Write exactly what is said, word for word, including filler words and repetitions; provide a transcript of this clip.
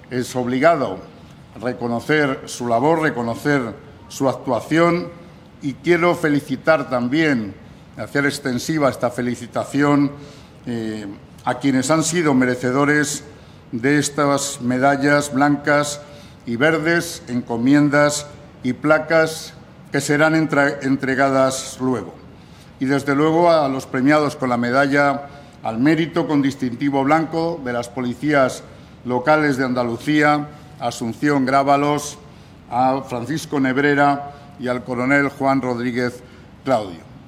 es obligado reconocer su labor, reconocer su actuación, y quiero felicitar también, hacer extensiva esta felicitación eh, a quienes han sido merecedores de estas medallas blancas y verdes, encomiendas y placas que serán entre, entregadas luego. Y, desde luego, a los premiados con la medalla al mérito con distintivo blanco de las policías locales de Andalucía, a Asunción Grábalos, a Francisco Nebrera y al coronel Juan Rodríguez Claudio.